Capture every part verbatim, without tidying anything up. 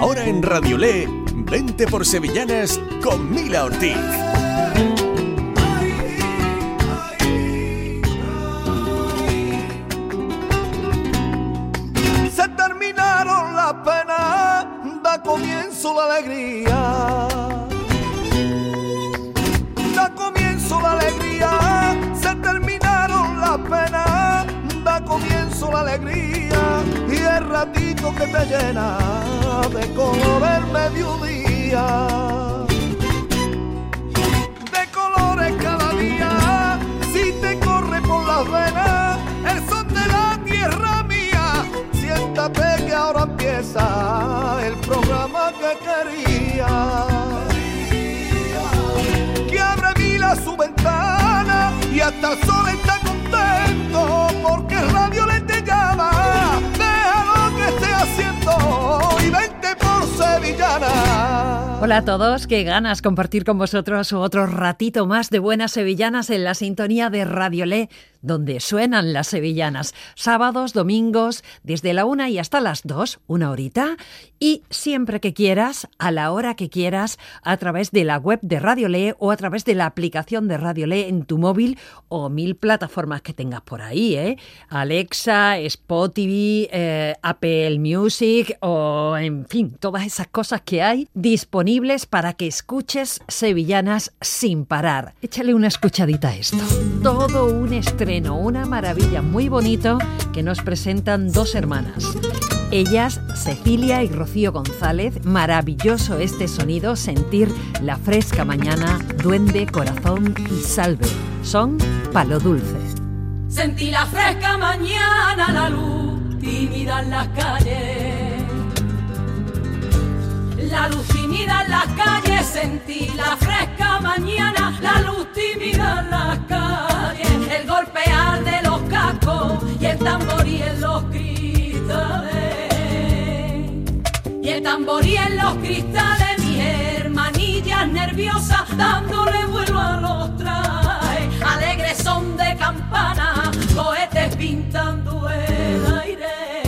Ahora en Radiolé, vente por Sevillanas con Mila Ortiz. Se terminaron las penas, da comienzo la alegría. Da comienzo la alegría, se terminaron las penas, da comienzo la alegría y el ratito que te llena de color el mediodía. De colores cada día, si te corre por las venas el son de la tierra mía, siéntate que ahora empieza el programa que quería. Que abre Mila su ventana y hasta el sol está contento porque Radio Le te llama. Deja lo que esté haciendo y vente por Sevillana. Hola a todos, qué ganas compartir con vosotros otro ratito más de buenas sevillanas en la sintonía de Radiolé, donde suenan las sevillanas, sábados, domingos, desde la una y hasta las dos, una horita, y siempre que quieras, a la hora que quieras, a través de la web de Radiolé o a través de la aplicación de Radiolé en tu móvil o mil plataformas que tengas por ahí, ¿eh? Alexa, Spotify, eh, Apple Music o, en fin, todas esas cosas que hay disponibles para que escuches sevillanas sin parar. Échale una escuchadita a esto. Todo un estreno, una maravilla, muy bonito, que nos presentan dos hermanas. Ellas, Cecilia y Rocío González. Maravilloso este sonido, sentir la fresca mañana, duende, corazón y salve. Son Palo Dulce. Sentí la fresca mañana, la luz tímida en las calles. La luz tímida en las calles, sentí la fresca mañana, la luz tímida en las calles. El golpear de los cascos y el tamborí en los cristales. Y el tamborí en los cristales, mis hermanillas nerviosas dándole vuelo a los trajes. Alegres son de campana, cohetes pintando el aire.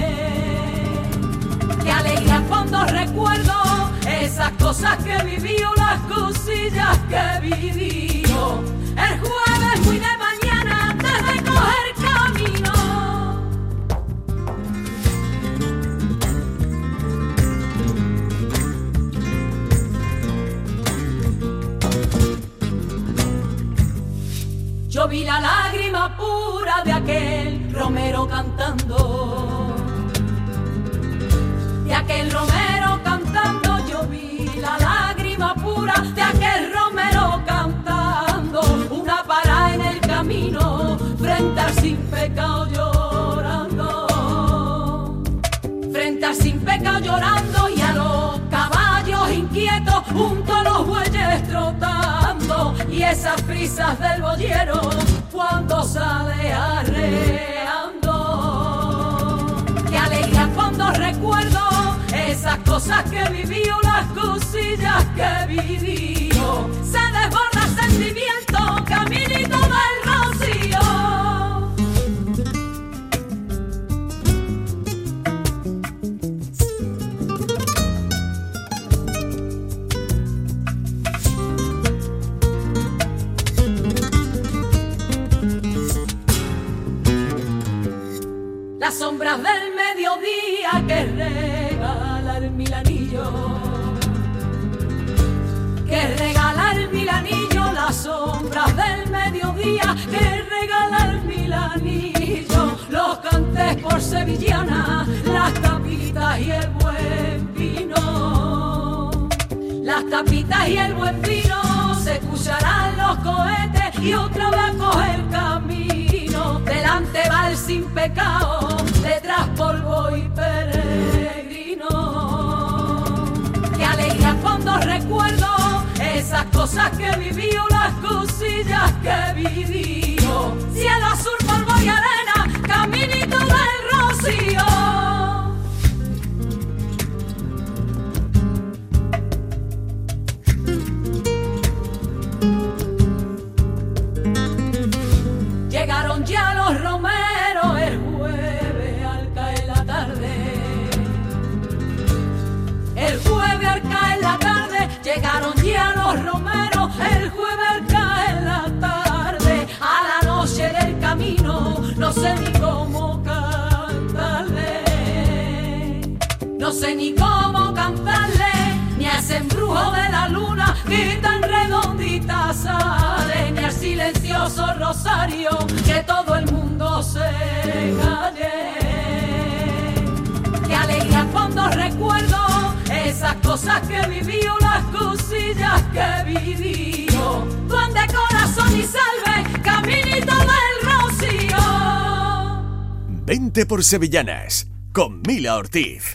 Qué alegría cuando recuerdo esas cosas que viví o las cosillas que viví. El jueves muy de mañana antes de coger camino. Yo vi la lágrima pura de aquel romero cantando. De aquel romero cantando, yo vi la lágrima pura de aquel romero cantando. Una parada en el camino, frente al sin pecado llorando. Frente al sin pecado llorando y a los caballos inquietos junto a los bueyes trotando. Y esas prisas del boyero cuando sale arreando. Qué alegría cuando recuerdo esas cosas que viví o las cosillas que viví. Se desborda el sentimiento, caminito del rocío. Las sombras del mediodía que regala el milanillo, que regala el milanillo, las sombras del mediodía que regala el milanillo, los cantes por sevillana, las tapitas y el buen vino, las tapitas y el buen vino, se escucharán los cohetes y otra vez a coger camino, delante va el sin pecado, detrás polvo y peregrino. Qué alegría cuando recuerdo esas cosas que viví o las cosillas que viví. Cielo azul, polvo y arena, caminito del rocío. Llegaron ya los romeros el jueves al caer la tarde. El jueves sé ni cómo cantarle, ni a ese embrujo de la luna que tan redondita sale, ni al silencioso rosario que todo el mundo se calle. Qué alegría cuando recuerdo esas cosas que viví, las cosillas que viví. Duende, corazón y salve, caminito del Rocío. Vente por Sevillanas, con Mila Ortiz.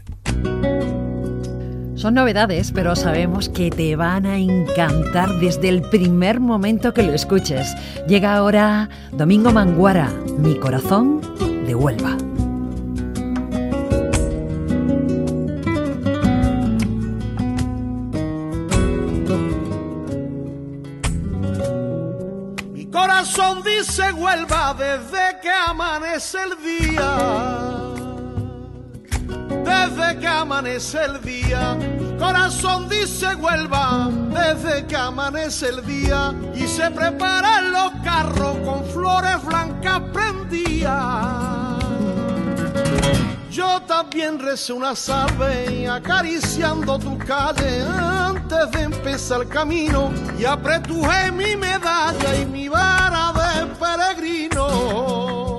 Son novedades, pero sabemos que te van a encantar desde el primer momento que lo escuches. Llega ahora Domingo Manguara, Mi corazón de Huelva. Mi corazón dice Huelva desde que amanece el día. Desde que amanece el día, mi corazón dice Huelva, desde que amanece el día, y se preparan los carros con flores blancas prendidas. Yo también recé una salve acariciando tu calle antes de empezar el camino, y apretujé mi medalla y mi vara de peregrino.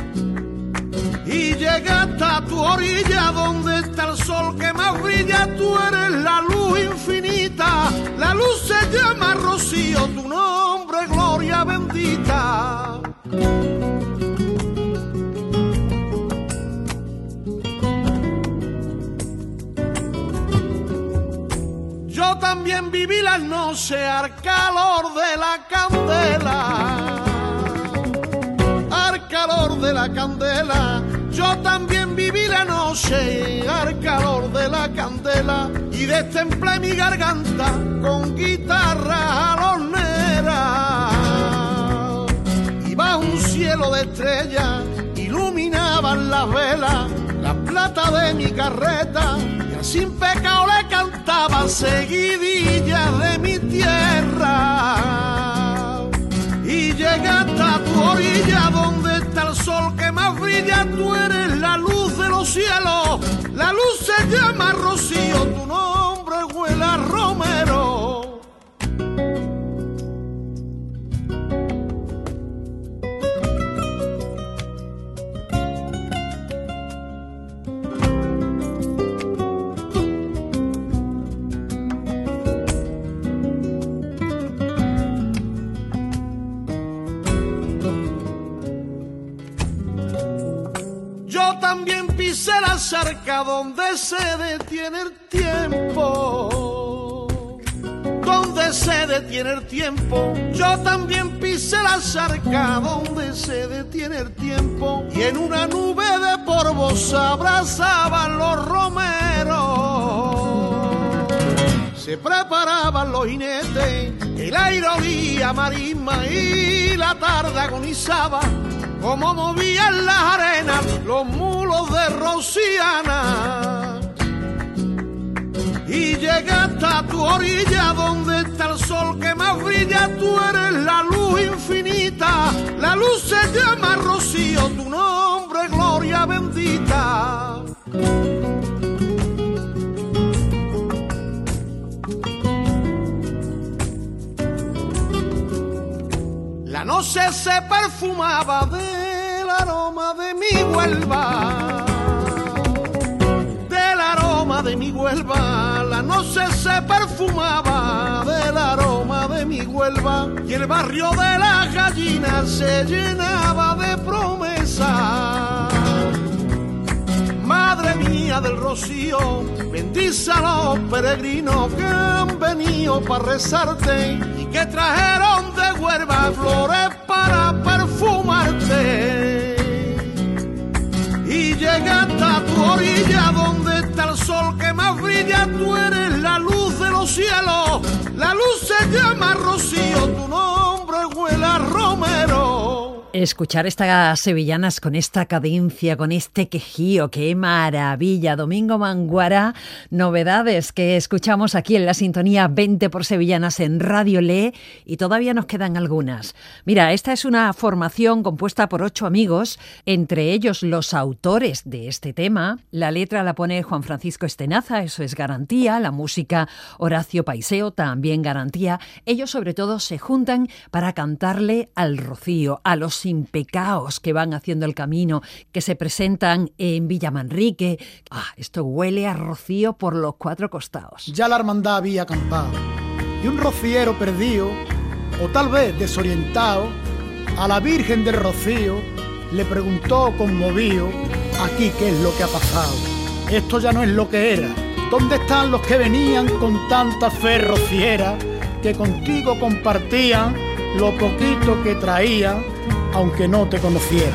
Y llegué hasta tu orilla donde está el sol que más brilla. Tú eres la luz infinita, la luz se llama Rocío, tu nombre gloria bendita. Yo también viví las noches al calor de la candela, al calor de la candela. Yo también viví la noche al calor de la candela y destemplé mi garganta con guitarra jalonera. Y bajo un cielo de estrellas iluminaban las velas, la plata de mi carreta, y al sin pecado le cantaba seguidillas de mi tierra. Y llegué hasta tu orilla donde está el sol que más brilla. Tú eres la luz de los cielos, la luz se llama Rocío, tu nombre huele a romero. También pisé la cerca donde se detiene el tiempo, donde se detiene el tiempo. Yo también pisé la cerca donde se detiene el tiempo, y en una nube de polvo se abrazaban los romeros. Se preparaban los jinetes, el aire olía a marisma y la tarde agonizaba. Como movían las arenas los mulos de Rociana. Y llegué hasta tu orilla donde está el sol que más brilla. Tú eres la luz infinita, la luz se llama Rocío, tu nombre gloria bendita. La noche se perfumaba del aroma de mi Huelva, del aroma de mi Huelva. La noche se perfumaba del aroma de mi Huelva, y el barrio de las gallinas se llenaba de promesas. Madre mía del Rocío, bendice a los peregrinos que han venido para rezarte y que trajeron de Huelva flores para perfumarte. Y llega hasta tu orilla donde está el sol que más brilla. Tú eres la luz de los cielos, la luz se llama Rocío, tu nombre huele a romero. Escuchar estas sevillanas con esta cadencia, con este quejío, qué maravilla. Domingo Manguara, novedades que escuchamos aquí en la sintonía veinte por Sevillanas en Radio Le, y todavía nos quedan algunas. Mira, esta es una formación compuesta por ocho amigos, entre ellos los autores de este tema. La letra la pone Juan Francisco Estenaza, eso es garantía. La música Horacio Paiseo, también garantía. Ellos sobre todo se juntan para cantarle al rocío, a los sin pecaos que van haciendo el camino, que se presentan en Villamanrique. Ah, esto huele a rocío por los cuatro costados. Ya la hermandad había acampado y un rociero perdido, o tal vez desorientado, a la Virgen del Rocío le preguntó conmovido: aquí qué es lo que ha pasado, esto ya no es lo que era. ¿Dónde están los que venían con tanta fe rociera, que contigo compartían lo poquito que traían, aunque no te conocieran?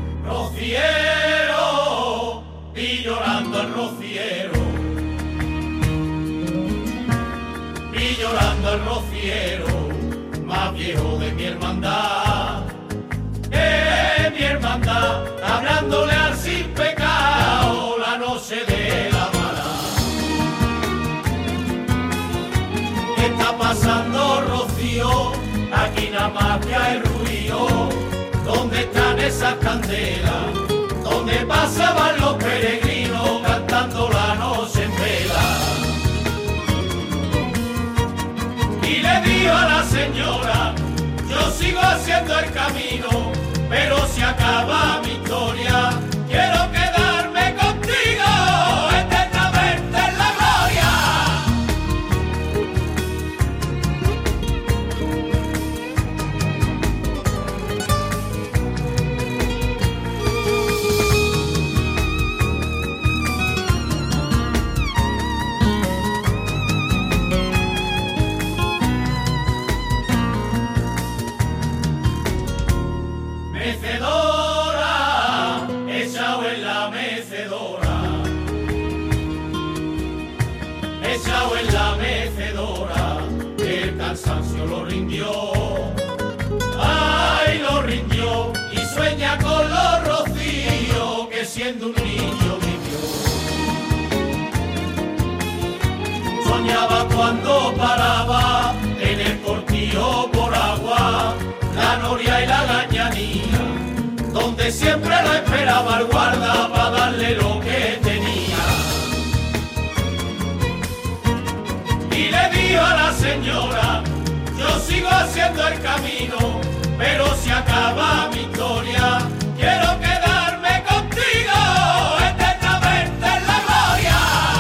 Rociero, vi llorando al rociero, vi llorando al rociero, más viejo de mi hermandad, de mi hermandad, hablándole al sin pecado la noche de la mala. ¿Qué está pasando, rocío? Aquí nada más que hay ruido. ¿Dónde están esas candelas? ¿Dónde pasaban los peregrinos cantando la noche en vela? Y le digo a la señora: yo sigo haciendo el camino, pero se acaba mi historia. Quiero quedarme contigo eternamente en la gloria. Mecedora, echao en la mecedora, echao en la mecedora, el cansancio lo rindió, ay, lo rindió, y sueña con los rocíos que siendo un niño vivió. Soñaba cuando paraba en el cortillo por agua, la noria y la gañanía, donde siempre lo esperaba el guarda para darle lo que tenía. Y le digo a la señora: yo sigo haciendo el camino, pero se acaba mi historia. Quiero quedarme contigo eternamente en la gloria.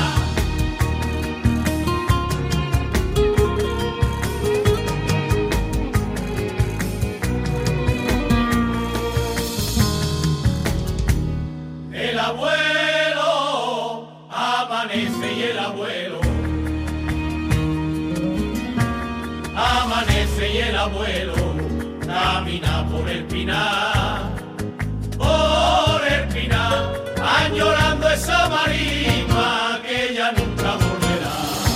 El abuelo amanece y el abuelo amanece y el abuelo camina por el pinar, por el pinar, añorando esa marisma que ya nunca volverá.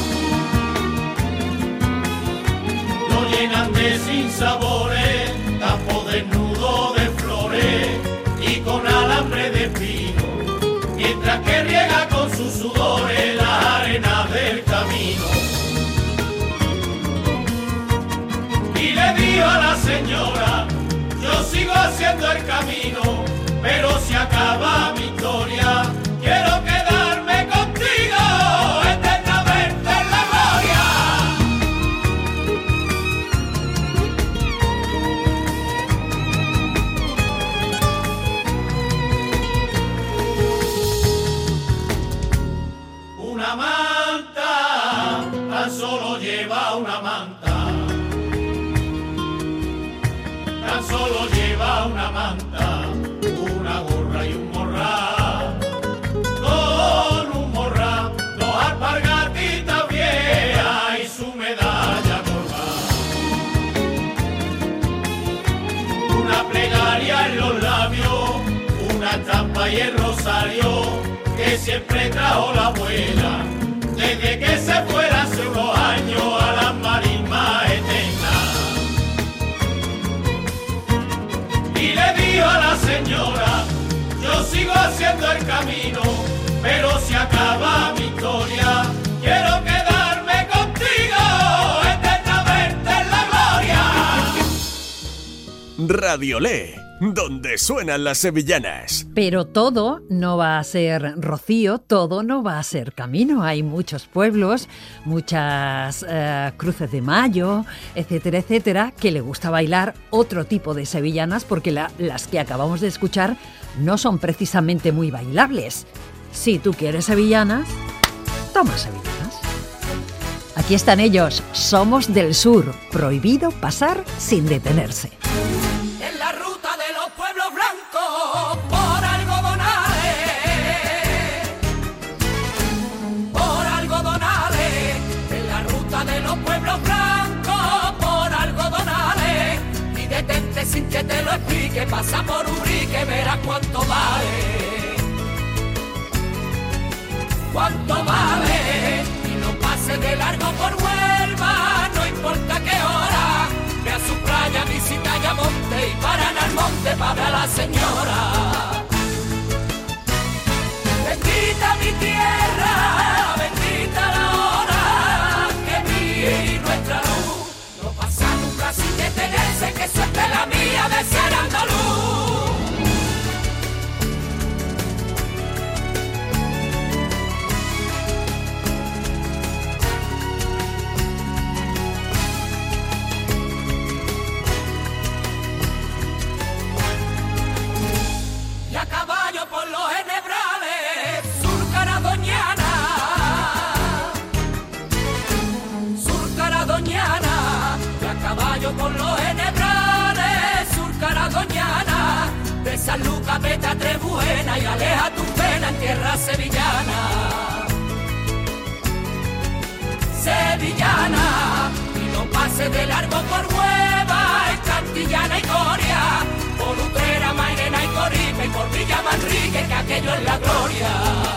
Lo llenan de sinsabores, campo desnudo de flores y con alambre de pino, mientras que riega con sus sudores las arenas del camino. Y le digo a la señora: yo sigo haciendo el camino, pero se acaba mi historia. Quiero quedarme contigo eternamente en la gloria. Una manta, tan solo lleva una manta, tan solo lleva una manta, una gorra y un morral, con un morral, dos alpargatitas viejas y su medalla colgada, una plegaria en los labios, una estampa y el rosario que siempre trajo la abuela, desde que se fuera hace unos años a las marismas haciendo el camino, pero se acaba mi historia. Quiero quedarme contigo eternamente en la gloria. Radiolé, donde suenan las sevillanas. Pero todo no va a ser Rocío, todo no va a ser camino. Hay muchos pueblos, muchas eh, cruces de mayo, etcétera, etcétera, que le gusta bailar otro tipo de sevillanas, porque la, las que acabamos de escuchar no son precisamente muy bailables. Si tú quieres sevillanas, toma sevillanas. Aquí están ellos, Somos del Sur, prohibido pasar sin detenerse. En la ruta de los pueblos blancos, por algodonales, por algodonales, en la ruta de los pueblos blancos, por algodonales, y detente sin que te lo explique, pasa por Ubrique, verás cuánto vale, cuánto vale, y no pase de largo por Huelva, no importa qué hora, ve a su playa, visita Ayamonte y paran al monte para ver a la señora. Bendita mi tierra, bendita la hora que vi nuestra luz, no pasa nunca sin detenerse, que suerte la mía de ser andaluz. Por los enebrales, surcara doñana, surcara doñana, y a caballo por los enebrales, surcara doñana, de San Lucas vete a Trebuena y aleja tu pena en tierra sevillana, sevillana, y no pase de largo por Hueva, en Cantillana y Coria, por Utrera, Mairena y Corime, y por Villa Manrique, que aquello es la gloria.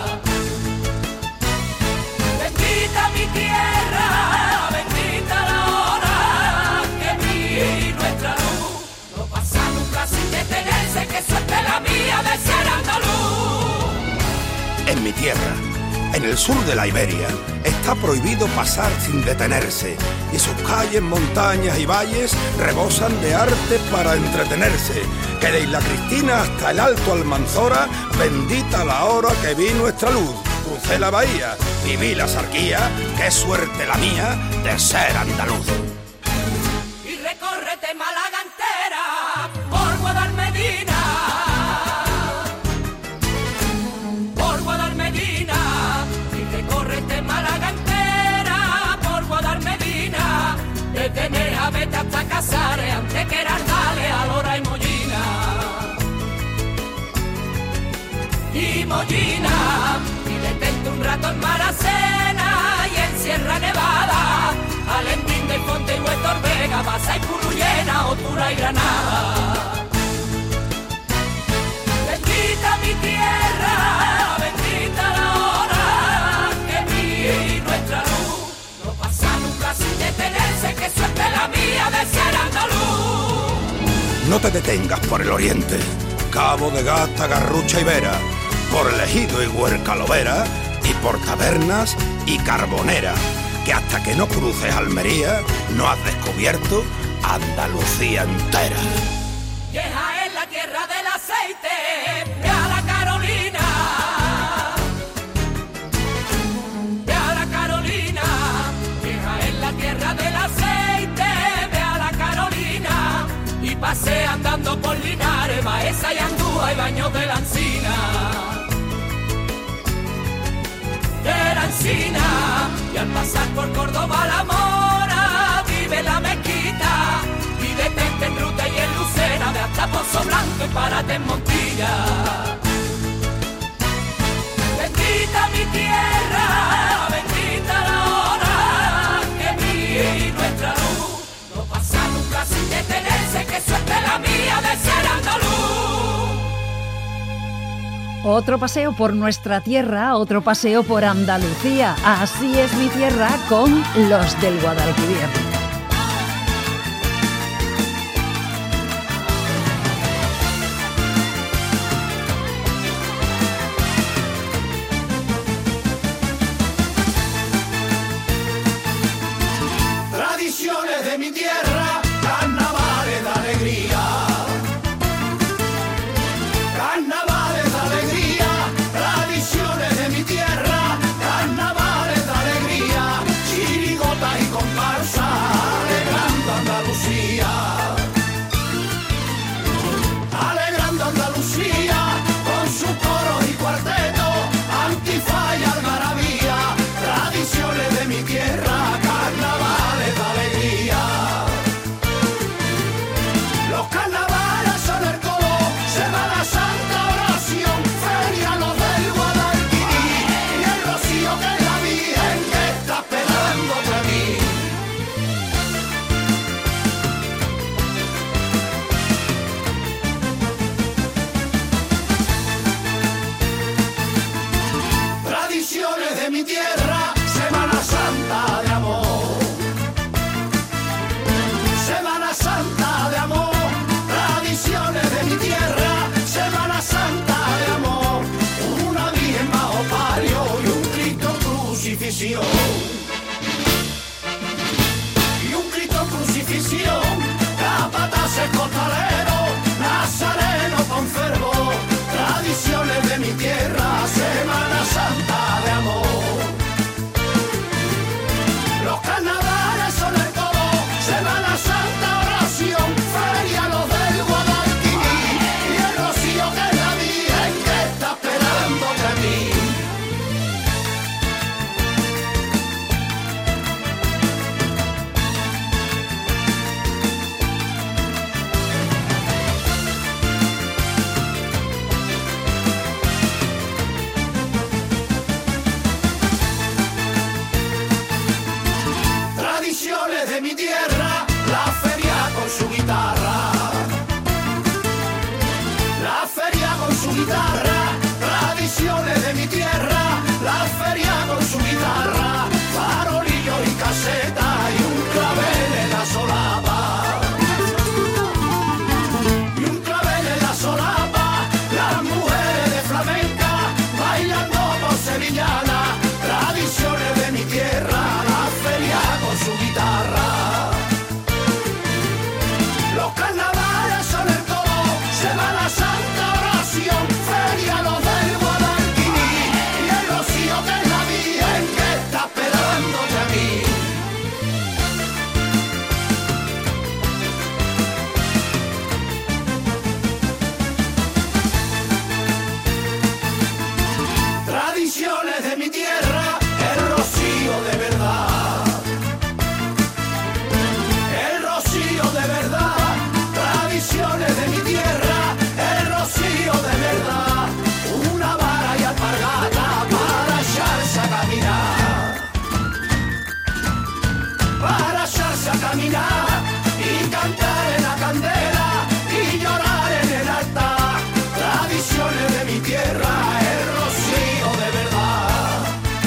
Bendita mi tierra, bendita la hora que vi nuestra luz, no pasa nunca sin detenerse, que suerte la mía de ser andaluz. En mi tierra, en el sur de la Iberia, está prohibido pasar sin detenerse, y sus calles, montañas y valles rebosan de arte para entretenerse, que de Isla Cristina hasta el Alto Almanzora, bendita la hora que vi nuestra luz. Crucé la bahía, viví la sarquía, qué suerte la mía de ser andaluz. Y recórrete Málaga entera, por Guadalmedina, por Guadalmedina, y recórrete Málaga entera, por Guadalmedina, desde Neja vete hasta Casares, antes que era Ardales, Alhora y Mollina. Y Mollina, y detente un rato en Maracena y en Sierra Nevada, Alentín del Ponte y Huestor Vega, Baza y Puruyena, Otura y Granada. Bendita mi tierra, bendita la hora que vi nuestra luz, no pasa nunca sin detenerse, que suerte la mía de ser andaluz. No te detengas por el oriente, Cabo de Gata, Garrucha y Vera, por el Ejido y Huercalovera, y por Tabernas y Carbonera, que hasta que no cruces Almería no has descubierto Andalucía entera. Vieja es la tierra del aceite, ve a la Carolina, ve a la Carolina, vieja es la tierra del aceite, ve a la Carolina, y pasé andando por Linares, Baeza y Andúa y Baños de la Encina, de la Encina, y al pasar por Córdoba la Mora, vive la mezquita, y detente en Ruta y en Lucena, ve hasta Pozo Blanco y párate en Montilla. Bendita mi tierra, bendita la hora que vi nuestra luz, no pasa nunca sin detenerse, que suerte la mía de ser andaluz. Otro paseo por nuestra tierra, otro paseo por Andalucía. Así es mi tierra con los del Guadalquivir. de mi tierra, carnavales de alegría. Carnavales de alegría, tradiciones de mi tierra, carnavales de alegría, chirigotas y comparsa, alegrando Andalucía. Alegrando Andalucía, con sus coros y cuartetos, antifaz y algarabía, tradiciones de mi tierra, carnavales de alegría. Los carnavales son el coro, Semana Santa, oración, feria, los del Guadalquivir y el rocío que es la Virgen que está esperando para mí. Tradiciones de mi tierra, Semana Santa de amor. Semana Santa de amor, tradiciones de mi tierra, Semana Santa de amor. Una Virgen bajo palio y un Cristo en crucifixión. Y un Cristo en crucifixión, capataces costaleros, nazareno con fervor. Tradiciones de mi tierra, Semana Santa de amor. Los carnavales son el todo, Semana Santa, oración, feria, los del Guadalquivir y el rocío que es la Virgen que está esperándote a mí. Tradiciones de mi tierra, la feria con su guitarra. La feria con su guitarra, tradiciones de mi tierra, la feria con su guitarra, farolillos y casetas y un clavel en la solapa. Y un clavel en la solapa, las mujeres de flamenca bailando por sevillana, tradiciones de mi tierra, la feria con su guitarra. Los carnavales son el todo, Semana Santa, oración, feria, los del Guadalquivir y el rocío que es la Virgen que está esperándote a mí. Tradiciones de mi tierra, el rocío de verdad. El rocío de verdad, tradiciones de mi tierra, el rocío de verdad. Una vara y alpargata para echarse a caminar. Para echarse a caminar y cantar en la candela y llorar en el altar. Tradiciones de mi tierra, el rocío de verdad.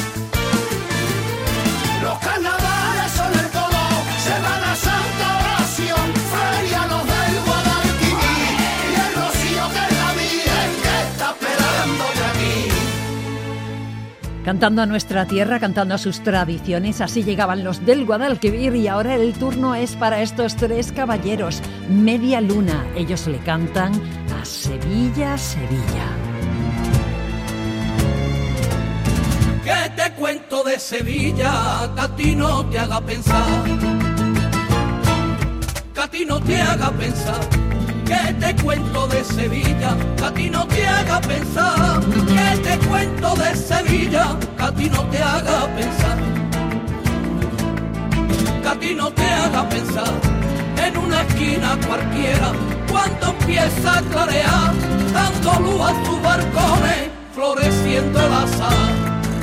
Los carnavales son el todo, Semana Santa, oración, feria, los del Guadalquivir y el rocío que es la Virgen que está esperándote a mí. Cantando a nuestra tierra, cantando a sus tradiciones, así llegaban los del Guadalquivir y ahora el turno es para estos tres caballeros, Media Luna. Ellos le cantan a Sevilla, Sevilla. Que te cuento de Sevilla, que a ti no te haga pensar, que a ti no te haga pensar. Que te cuento de Sevilla, que a ti no te haga pensar. Que te cuento de Sevilla, que a ti no te haga pensar. Que a ti no te haga pensar en una esquina cualquiera, cuando empieza a clarear, dando luz a tus barcones, floreciendo el azar.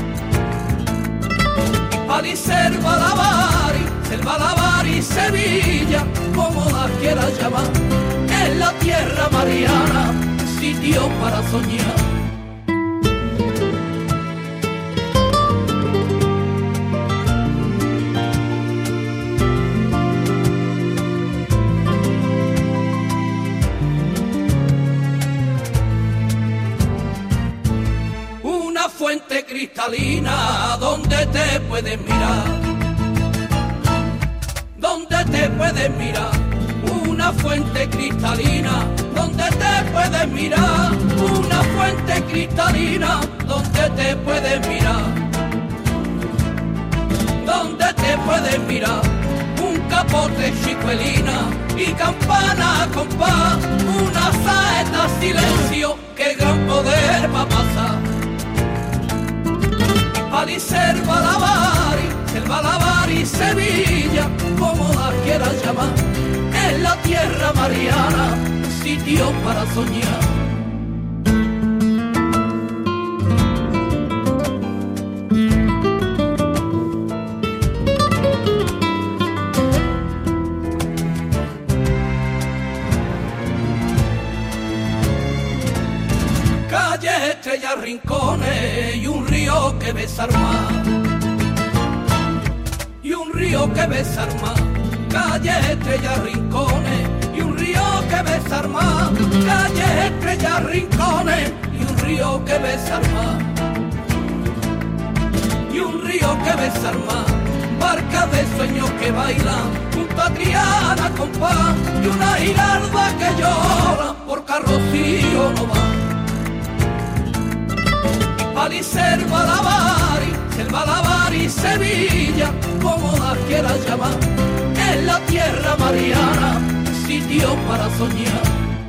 Palicerba, Lavari, Selva, Lavari, Sevilla, como la quieras llamar, es la tierra mariana, sitio para soñar. Una fuente cristalina donde te puedes mirar, donde te puedes mirar, una fuente cristalina donde te puedes mirar, una fuente cristalina donde te puedes mirar, donde te puedes mirar, un capote chicuelina y campana a compás, una saeta silencio que gran poder va a pasar. Palicerba, Lavari, Selva, Lavari, Sevilla, como la quieras llamar, es la tierra mariana, sitio para soñar. Calles, estrellas, rincones y un río que ves armar, y un río que ves armar, calles, estrellas, rincones y un río que ves armar, calles, estrellas, rincones y un río que ves armar, y un río que ves armar, barcas de sueños que bailan junto a Triana compás, y una giralda que llora por Carrocío no va. Palicerba, Lavari, Selva, Lavari, Sevilla, como la quieras llamar, es la tierra mariana, sitio para soñar.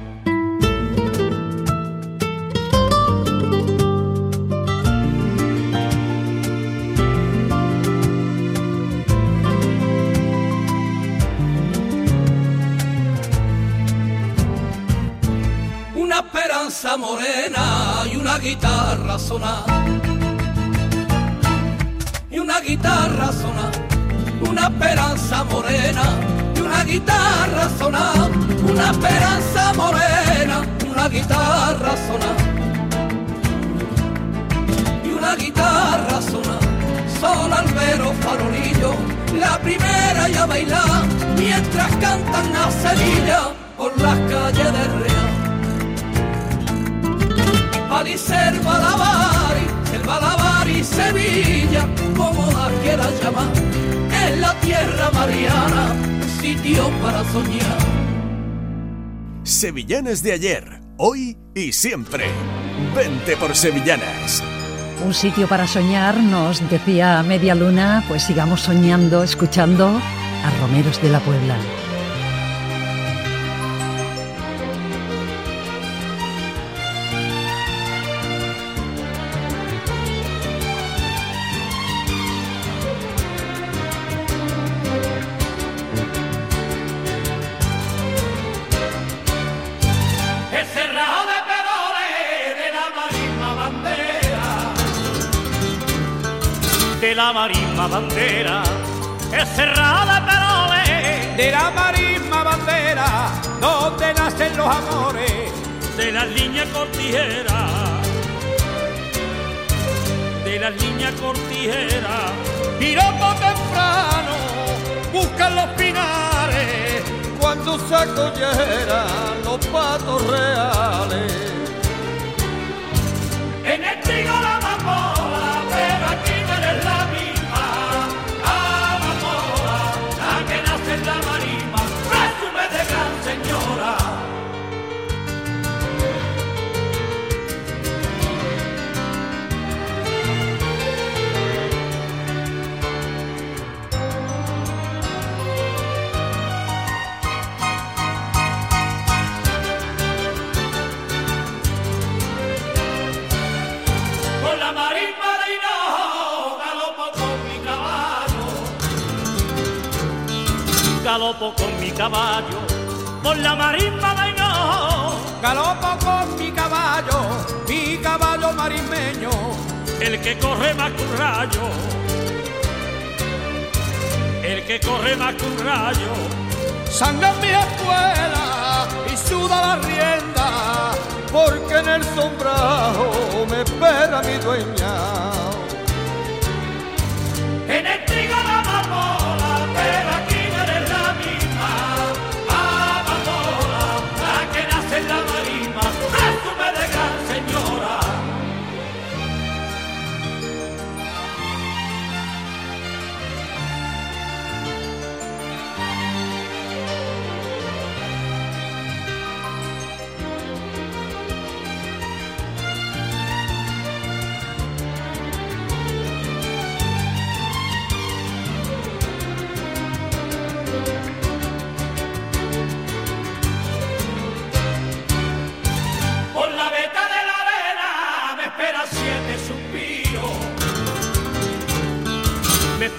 Una esperanza morena y una guitarra sonar, y una guitarra sonar, una esperanza morena y una guitarra sonar, una esperanza morena, una guitarra sonar, y una guitarra sonar, son albero farolillo, la primera ya bailar, mientras cantan a Sevilla por las calles de Real. Palicerba, Lavari, Selva, Lavari, Sevilla, como la quieras llamar, es la tierra mariana, sitio para soñar. Sevillanas de ayer, hoy y siempre. Vente por Sevillanas. Un sitio para soñar, nos decía Media Luna, pues sigamos soñando, escuchando a Romeros de la Puebla. De la marisma bandera, es cerrada Peroles, de la marisma bandera, donde nacen los amores, de las líneas cortijeras, de las líneas cortijeras, piropo temprano, buscan los pinares, cuando se acolleran los patos reales. En el trigo la amapola, pero aquí no eres la misma amapola, la que nace en la marisma, presume de gran señora. Con la marisma de Hinojo galopo con mi caballo, galopo con mi caballo, por la marisma de Hinojo, Galopo con mi caballo, mi caballo marismeño, el que corre más que un rayo, el que corre más que un rayo, sangra en mi espuela y suda la rienda, porque en el sombrajo me espera mi dueña. en el trigo la amapola, pero aquí no eres la misma amapola, la que nace en la marisma, presume de gran señora.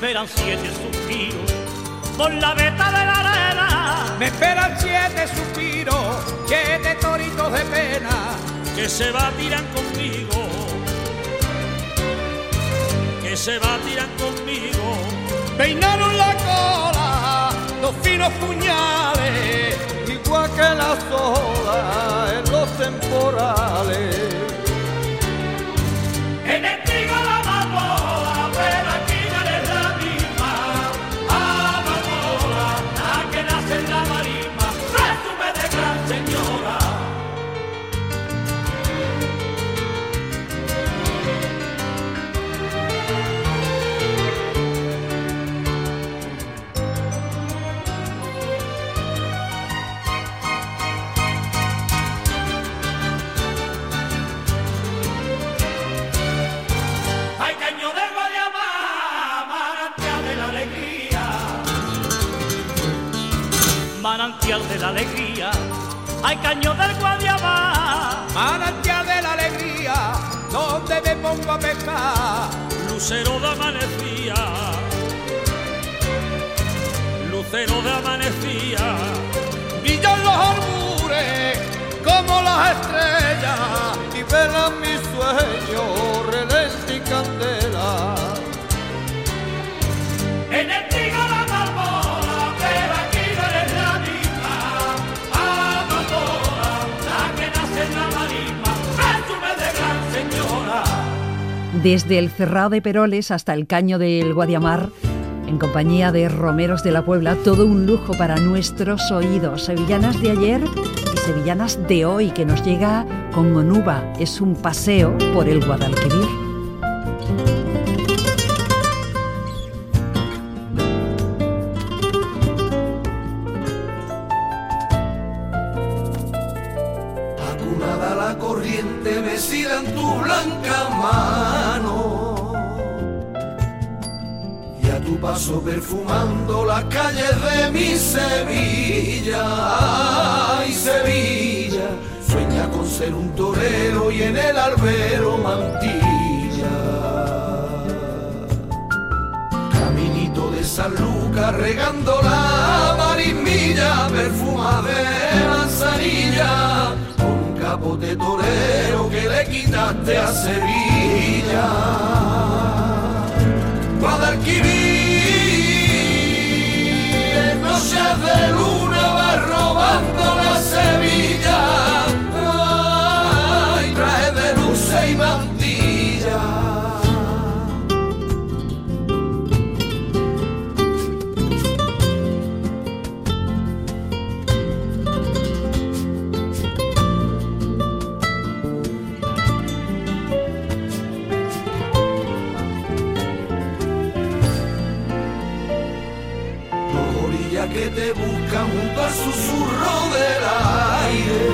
esperan siete suspiros por la veta de la arena. Me esperan siete suspiros, siete toritos de pena que se batiran conmigo, que se batiran conmigo. Peinaron la cola dos finos puñales, igual que las olas en los temporales. En el trigo la amapola, pero aquí no eres la misma amapola, la que nace en la marisma, resume de gran señora. Manantial de la alegría, hay caño del Guadiamar. Manantial de la alegría, donde me pongo a pescar. Lucero de amanecía, lucero de amanecía. Brillan los albures como las estrellas y velan mis sueños, relente y candela. En el trigo la amapola, pero aquí no eres la misma amapola, la que nace en la marisma, resume de gran señora. Desde el Cerrado de Peroles hasta el Caño del Guadiamar, en compañía de Romeros de la Puebla, todo un lujo para nuestros oídos. Sevillanas de ayer y sevillanas de hoy, que nos llega con Onuba. Es un paseo por el Guadalquivir. Acunada la corriente, mecida en tu blanca mano, y a tu paso perfumando las calles de mi Sevilla. Ay, Sevilla, sueña con ser un torero y en el albero mantilla. Caminito de San Lucas regando la marismilla, perfuma de manzanilla, con capote torero que le quitaste a Sevilla. Guadalquivir, en noches de luna va robando la Sevilla. Ay, trae de luces y mantilla. Que te buscan junto al susurro del aire,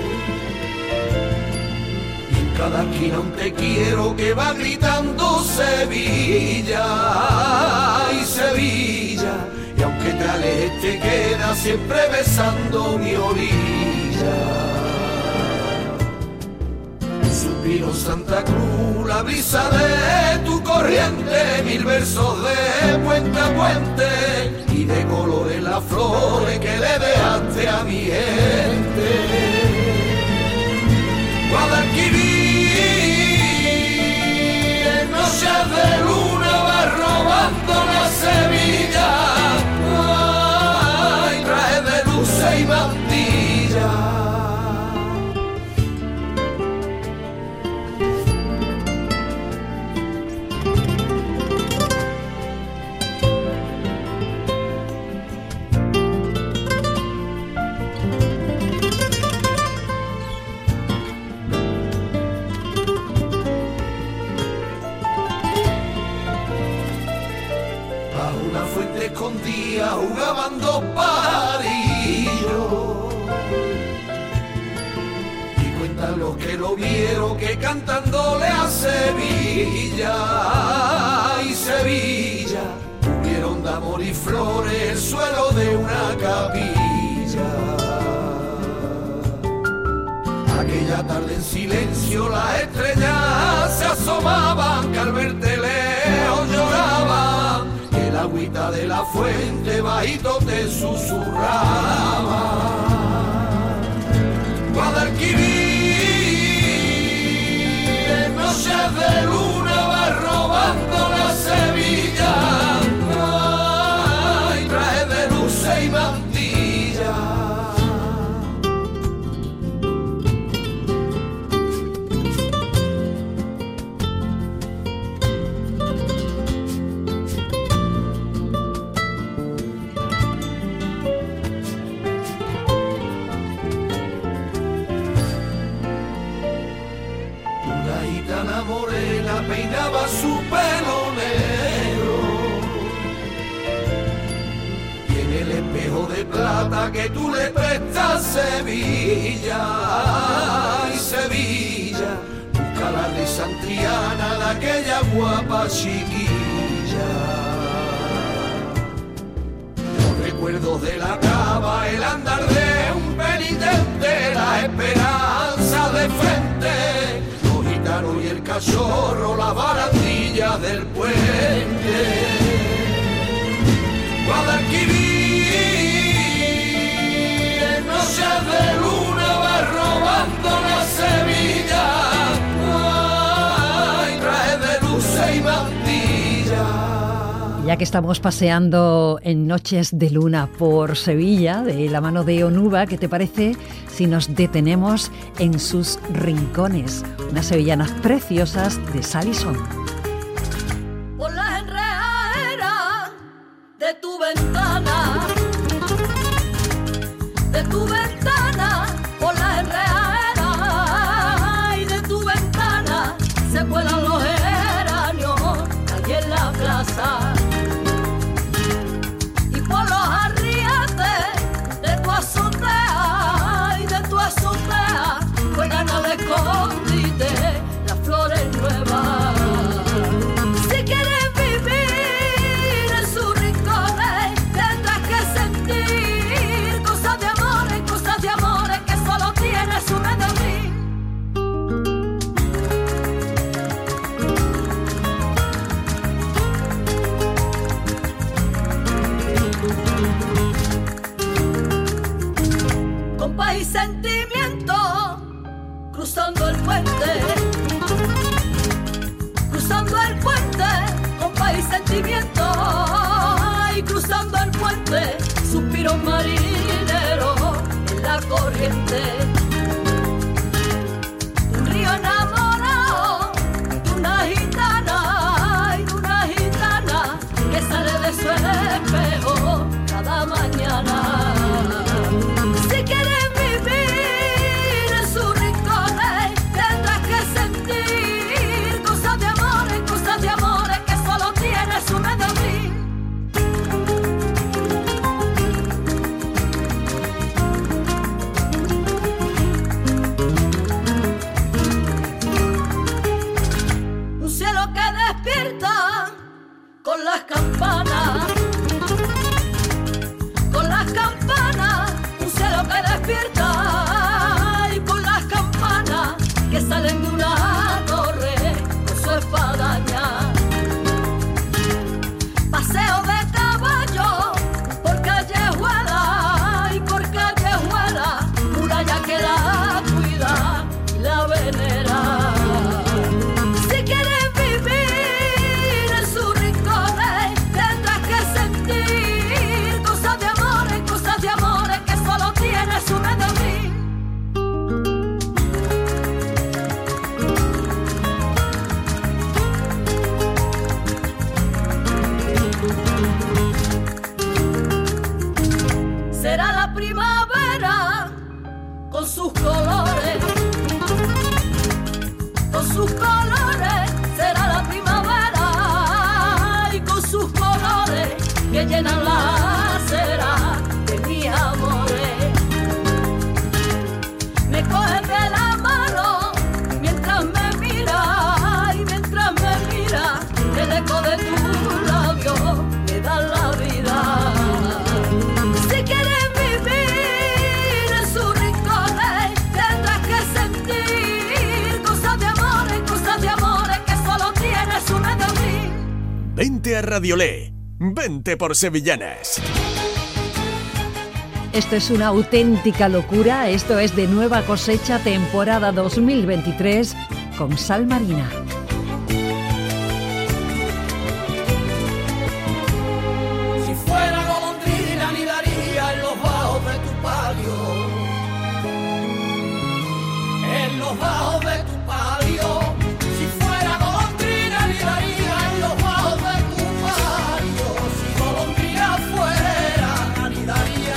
y en cada esquina un te quiero que va gritando Sevilla. Ay, Sevilla, y aunque te alejes te queda siempre besando mi orilla. Un suspiro Santa Cruz, la brisa de tu corriente, mil versos de puente a puente y de colores las flores que le dejaste a mi gente. Guadalquivir, en noches de luna va robando la Sevilla. Ay, traje de luces y mantilla. Escondía, jugaban dos pajarillos, y cuentan los que lo vieron que cantándole a Sevilla. Ay, Sevilla, tuvieron de amor y flores el suelo de una capilla. Aquella tarde en silencio las estrellas se asomaban, que al verte lejos lloraban, que aguita de la fuente bajito te susurraba. Guadalquivir, en noches de luna va robando la Sevilla, ay, traje de luces y mantilla. Morena peinaba su pelo negro y en el espejo de plata que tú le prestas Sevilla, ay Sevilla, busca la risantriana de aquella guapa chiquilla. Los recuerdos de la cava, el andar de un penitente, la esperanza de frente y el cachorro, la barandilla del puente. Guadalquivir, en noches de luna va robando la Sevilla, ay, traje de luces y mantilla. Ya que estamos paseando en Noches de Luna por Sevilla, de la mano de Onuba, ¿qué te parece si nos detenemos en sus rincones? Unas sevillanas preciosas de sal y son. Por las enredaderas de tu ventana, de tu ventana, por las enredaderas y de tu ventana se cuelan los geranios allí en la plaza. Juegan al escondite las flores nuevas. Si quieres vivir en sus rincones, tendrás que sentir cosas de amores, cosas de amores que solo tiene su Medellín. Con paz y sentimiento, cruzando el puente, cruzando el puente, con paz y sentimiento, y cruzando el puente, suspiros marineros en la corriente. Un río enamorado de una gitana, y de una gitana que sale de su espejo cada mañana. Si quieres vivir en sus rincones, tendrás que sentir cosas de amores, cosas de amores que solo tiene su Medellín. Un cielo que despierta con las campanas, con las campanas, un cielo que despierta y con las campanas que salen de una torre con su espadaña. Paseo de caballo por callejuela y por callejuela, muralla que la cuida y la venera. Si quieres vivir en sus rincones, tendrás que sentir cosas de amores, cosas de amores que solo tiene su Medellín. Será la primavera con sus colores, con sus colores, será la primavera y con sus colores que llenan la acera de mis amores. Me coges de la mano mientras me mira y mientras me mira, el eco de tus labios me da la vida. Si quieres vivir en sus rincones, tendrás que sentir cosas de amores, cosas de amores que solo tiene su Medellín. Vente a Radiolé. Vente por Sevillanas. Esto es una auténtica locura. Esto es de Nueva Cosecha, temporada dos mil veintitrés, con Sal Marina. Si fuera golondrina anidaría en los bajos de tu palio, en los bajos de tu palio. Si fuera golondrina anidaría en los bajos de tu palio. Si golondrina fuera anidaría.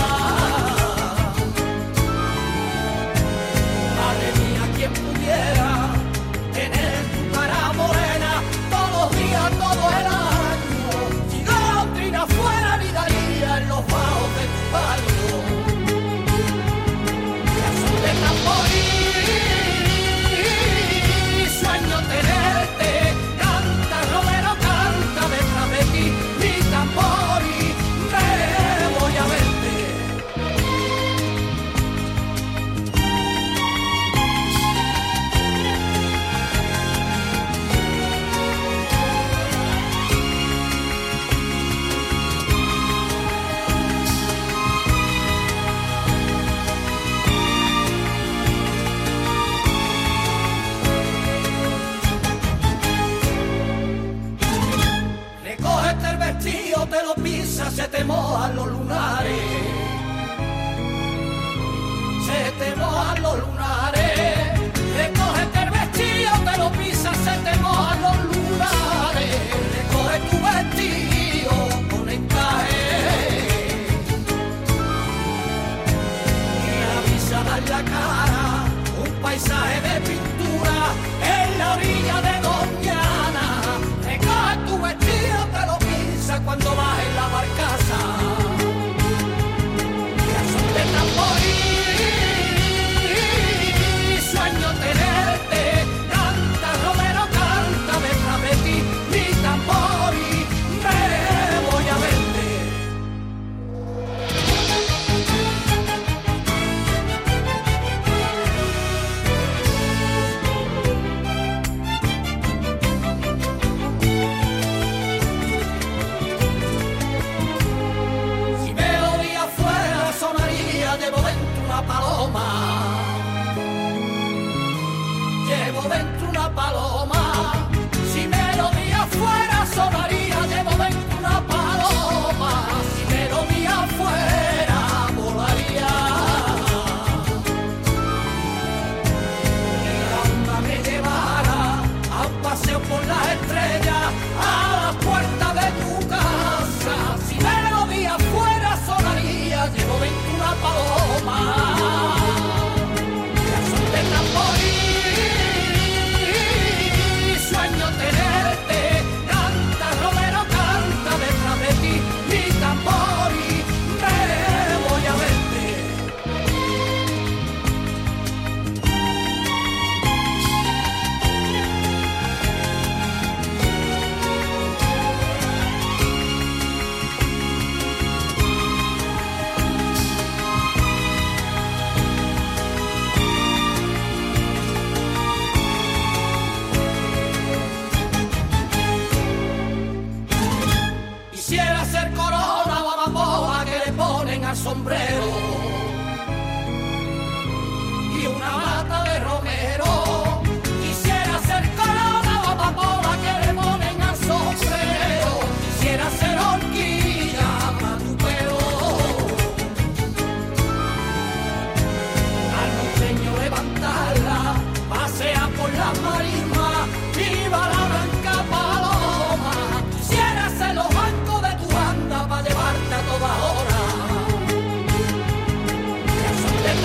Quien pudiera tener tu cara morena todos los días, todo el año. Si golondrina fuera, anidaría en los bajos de tu palio. Y al son de tamboril, sueño tenerte. Canta, Romero, canta detrás de ti. Mi tambor y me voy a verte. Te lo pisas, se te mojan los lunares, se te mojan los lunares. Recógete el vestido, te lo pisas, se te mojan los lunares. Recoge tu vestido con encaje y avisa dar la cara, un paisaje de pintura en la orilla de Doñana. Recoge tu vestido, te lo pisas cuando vas en la barcaza. Y al son de tamboril, sueño tenerte. Canta, Romero, canta detrás de ti. Mi tambor y me voy a verte. Paloma, llevo dentro una paloma. Si melodía fuera sonaría, llevo dentro una paloma. Si melodía fuera volaría. Y la onda me llevara a un paseo por las estrellas, a la puerta de tu casa. Si melodía fuera sonaría, llevo dentro una paloma. Sueño tenerte, canta, Romero, canta detrás de ti. Mi tambor y me voy a verte. Quisiera ser corona o amapola que le ponen al sombrero y una mata de romero. Quisiera ser corona o amapola que le ponen al sombrero. Quisiera ser horquilla para tu pelo. Al norteño levantarla, pasea por las marismas, viva la blanca paloma. Quisiera ser los bancos de tu banda para llevarte a toda hora. Y al son de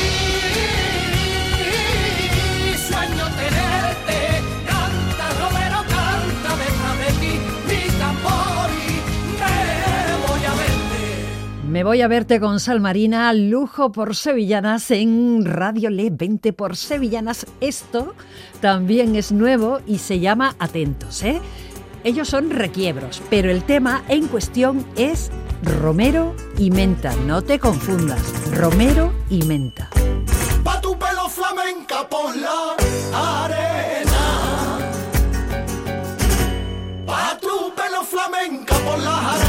tamboril, sueño tenerte. Canta, Romero, canta detrás de ti. Mi tambor y me voy a verte. Me voy a verte con Sal Marina, lujo por Sevillanas en Radio Le. Vente por Sevillanas. Esto también es nuevo y se llama Atentos, ¿eh? Ellos son Requiebros, pero el tema en cuestión es Romero y Menta. No te confundas, Romero y Menta. Pa' tu pelo flamenca por la arena, pa' tu pelo flamenca por la arena.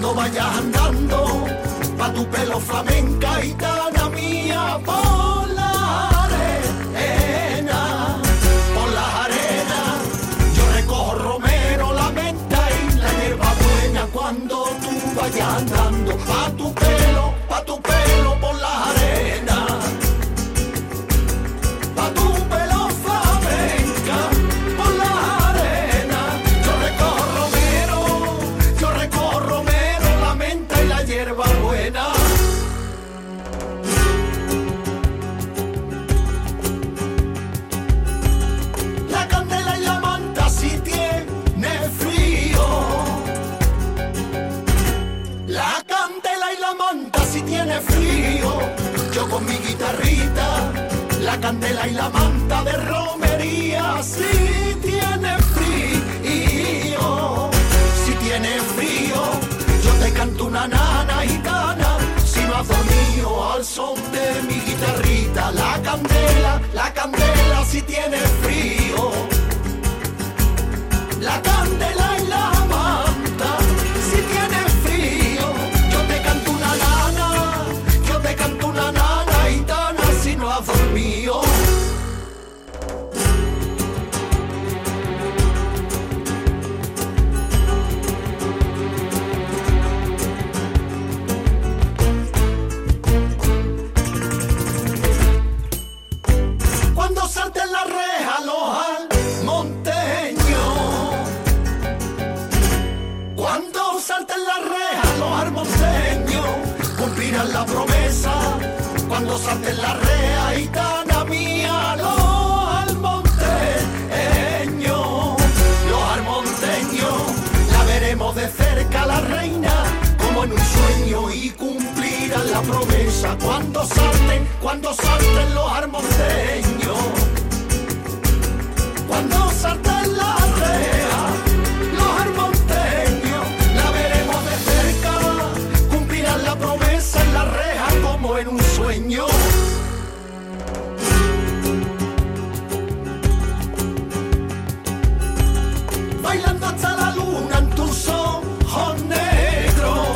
cuando vayas andando, pa' tu pelo flamenca, gitana mía, por la arena, por las arenas, yo recojo romero, la menta y la hierba buena, cuando tú vayas andando, pa' tu pelo, pa' tu pelo, por las arenas, pa' tu pelo flamenca, por las arenas, yo recojo romero, yo recojo romero, la menta y la hierba buena. La candela y la manta si tiene frío, la candela y la manta si tiene frío, yo con mi guitarrita, la candela y la manta de romería si tiene frío, si tiene frío, yo te canto una nana gitana, si no has dormido al son de mi guitarrita, la candela, la candela si tiene frío, la candela y la manta si tiene frío, yo te canto una nana, yo te canto una nana gitana, si no has dormido. Cuando salten la reja los almonteños, cuando salten la reja los almonteños, cumplirán la promesa, cuando salten la reja gitana mía, los almonteños, los almonteños, la veremos de cerca la reina, como en un sueño y cumplirán la promesa, cuando salten, cuando salten los almonteños, cuando salten la reja, los almonteños, la veremos de cerca, cumplirán la promesa en la reja como en un sueño. Bailando hasta la luna en tus ojos negros,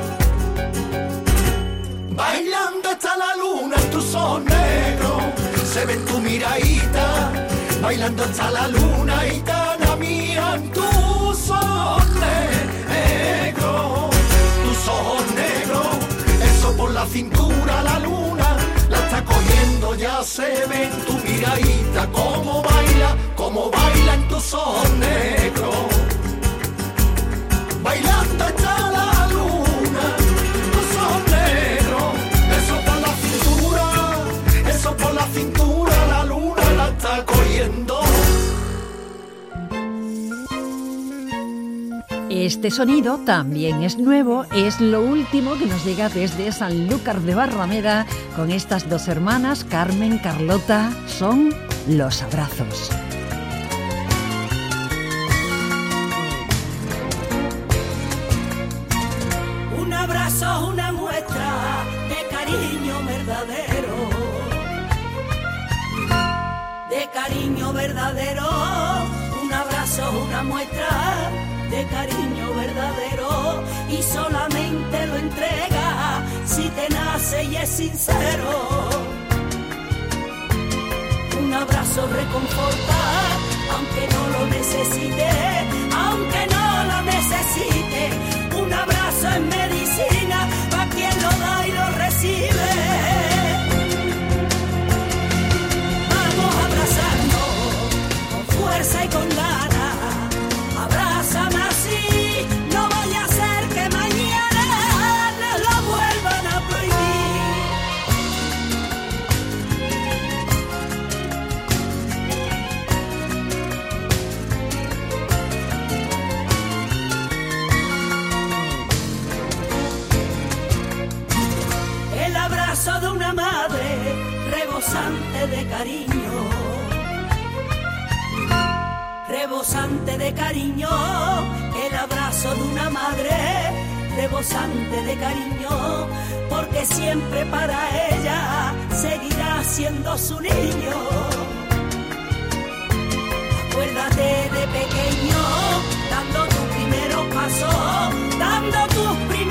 bailando hasta la luna en tus ojos negros, se ve en tu miradita, bailando hasta la luna gitana mía en tus ojos negros, tus ojos negros, eso por la cintura la luna la está cogiendo, ya se ve en tu miradita, cómo baila, cómo baila en tus ojos negros, bailando hasta la luna, tus ojos negros, eso por la cintura, eso por la cintura, la luna la está cogiendo. Este sonido también es nuevo, es lo último que nos llega desde Sanlúcar de Barrameda con estas dos hermanas, Carmen, Carlota, son Los Abrazos. Un abrazo, una muestra de cariño verdadero, de cariño verdadero, un abrazo, una muestra de cariño verdadero, y solamente lo entrega si te nace y es sincero. Un abrazo reconforta, aunque no lo necesite, aunque no lo necesite. Un abrazo es medicina para quien lo da y lo recibe. Vamos a abrazarnos con fuerza y con ganas. Abrázame así, no vaya a ser que mañana nos lo vuelvan a prohibir. El abrazo de una madre rebosante de cariño, rebosante de cariño, el abrazo de una madre, rebosante de cariño, porque siempre para ella seguirá siendo su niño. Acuérdate de pequeño, dando tus primeros pasos, dando tus primeros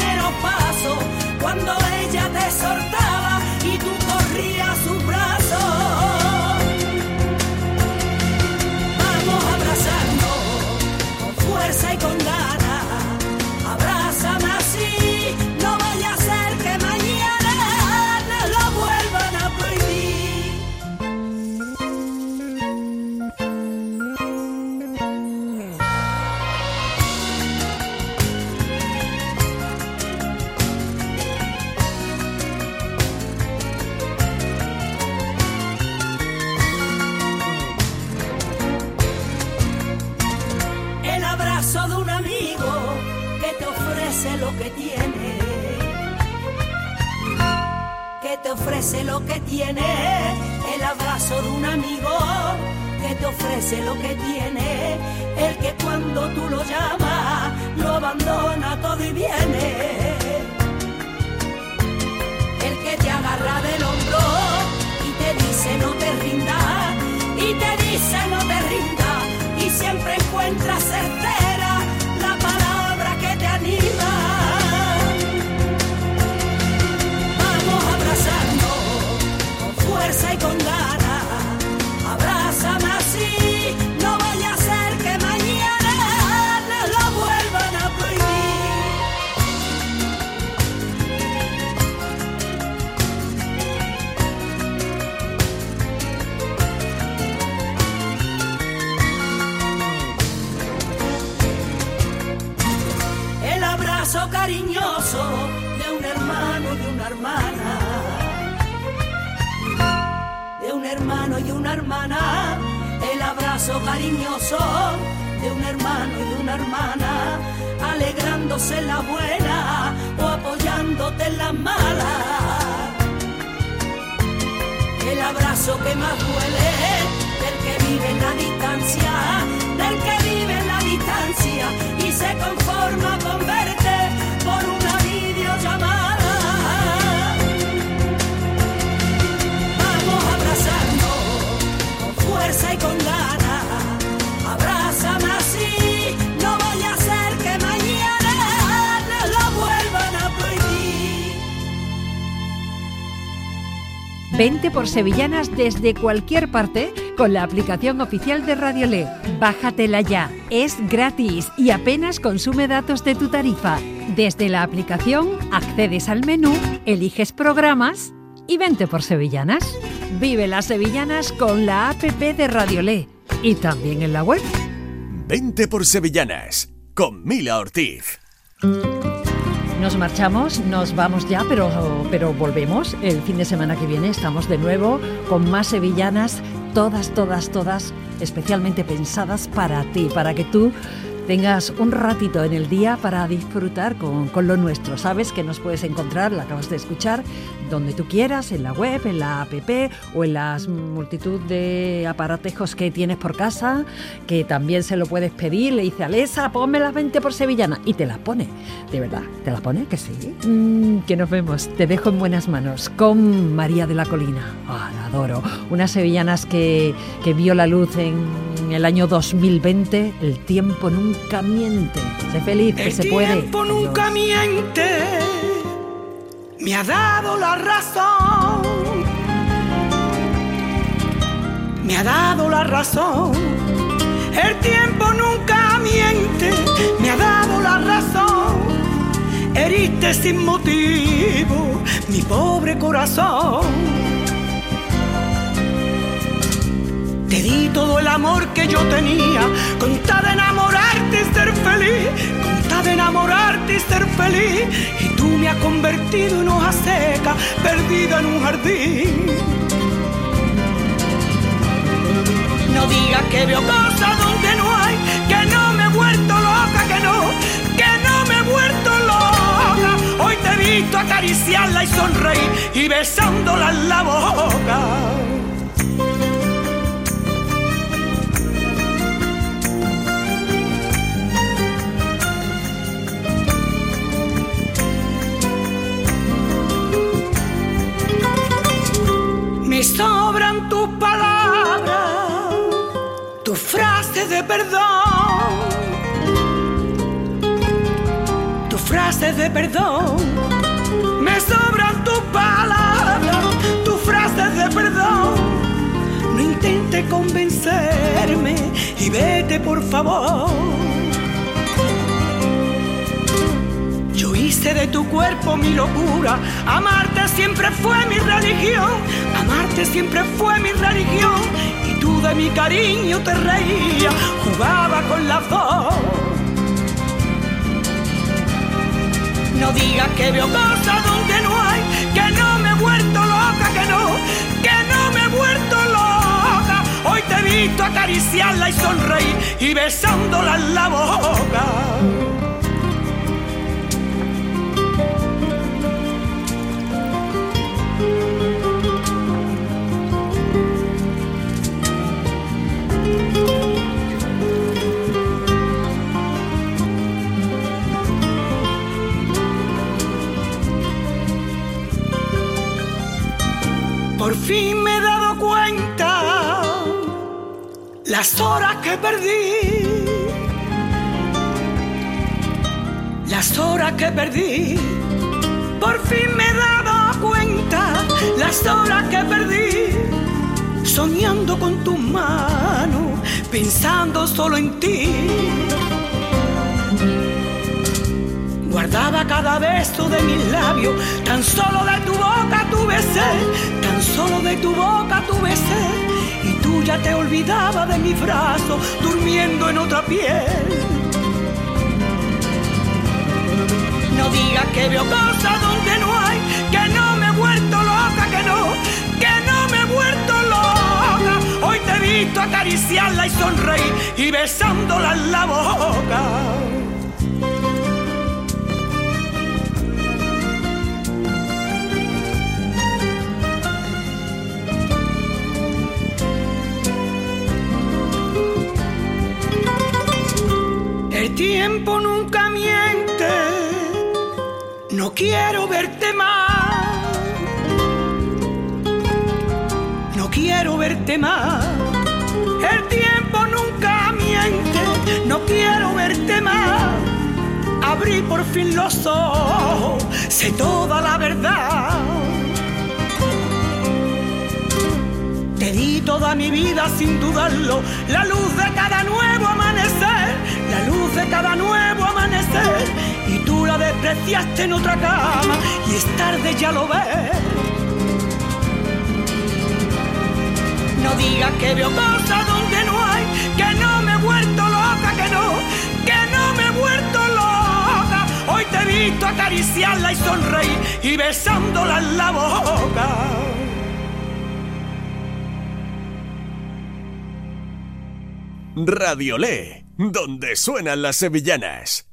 ofrece lo que tiene, que te ofrece lo que tiene, el abrazo de un amigo, que te ofrece lo que tiene, el que cuando tú lo llamas, lo abandona todo y viene, el que te agarra del hombro y te dice no te rindas, y te dice no te rindas, y siempre encuentras certera la palabra que te anima. Vamos abrazando con fuerza y con ganas, abrázame así, no vaya a ser que mañana nos lo vuelvan a prohibir. El abrazo cariñoso de un hermano y de una hermana, de un hermano y de una hermana, el abrazo cariñoso de un hermano y de una hermana, alegrándose en la buena o apoyándote en la mala. El abrazo que más duele del que vive en la distancia, del que vive en la distancia y se conforma con verte por una videollamada. Vamos abrazando con fuerza y con ganas, abrázame así, no vaya a ser que mañana nos lo vuelvan a prohibir. Vente por sevillanas desde cualquier parte con la aplicación oficial de Radiolé. Bájatela ya, es gratis y apenas consume datos de tu tarifa. Desde la aplicación accedes al menú, eliges programas y vente por sevillanas. Vive las sevillanas con la app de Radiolé y también en la web. Vente por sevillanas con Mila Ortiz. Nos marchamos, nos vamos ya, pero, pero volvemos. El fin de semana que viene estamos de nuevo con más sevillanas, todas, todas, todas especialmente pensadas para ti, para que tú tengas un ratito en el día para disfrutar con, con lo nuestro. Sabes que nos puedes encontrar, la acabas de escuchar, donde tú quieras, en la web, en la app o en las multitud de aparatejos que tienes por casa, que también se lo puedes pedir. Le dice Alesa, ponme las veinte por sevillana y te las pone. De verdad, ¿te las pone? Que sí. Mm, que nos vemos. Te dejo en buenas manos con María de la Colina. Oh, la adoro. Unas sevillanas que, que vio la luz en el año dos mil veinte. El tiempo nunca miente. Sé feliz, que el se puede. El tiempo nunca Adiós. miente. Me ha dado la razón, me ha dado la razón. El tiempo nunca miente, me ha dado la razón. Heriste sin motivo mi pobre corazón. Te di todo el amor que yo tenía, con tal de enamorarte y ser feliz, con tal de enamorarte y ser feliz, y tú me has convertido en hoja seca, perdida en un jardín. No digas que veo cosas donde no hay, que no me he vuelto loca, que no, que no me he vuelto loca. Hoy te he visto acariciarla y sonreír y besándola en la boca. Me sobran tus palabras, tus frases de perdón, tus frases de perdón. Me sobran tus palabras, tus frases de perdón. No intentes convencerme y vete por favor. Yo hice de tu cuerpo mi locura, amarte siempre fue mi religión, amarte siempre fue mi religión, y tú de mi cariño te reías, jugaba con la voz. No digas que veo cosas donde no hay, que no me he vuelto loca, que no, que no me he vuelto loca. Hoy te he visto acariciarla y sonreír y besándola en la boca. fin me he dado cuenta las horas que perdí, las horas que perdí. Por fin me he dado cuenta las horas que perdí, soñando con tus manos, pensando solo en ti. Guardaba cada beso de mis labios, tan solo de tu boca tuve sed, tan solo de tu boca tuve sed, y tú ya te olvidabas de mi brazo, durmiendo en otra piel. No digas que veo cosas donde no hay, que no me he vuelto loca, que no, que no me he vuelto loca. Hoy te he visto acariciarla y sonreír y besándola en la boca. El tiempo nunca miente, no quiero verte más, no quiero verte más. El tiempo nunca miente, no quiero verte más. Abrí por fin los ojos, sé toda la verdad. Te di toda mi vida sin dudarlo, la luz de cada nuevo amanecer, la luz de cada nuevo amanecer, y tú la despreciaste en otra cama y es tarde, ya lo ves. No digas que veo cosas donde no hay, que no me he vuelto loca, que no, que no me he vuelto loca. Hoy te he visto acariciarla y sonreír y besándola en la boca. Radiolé, donde suenan las sevillanas.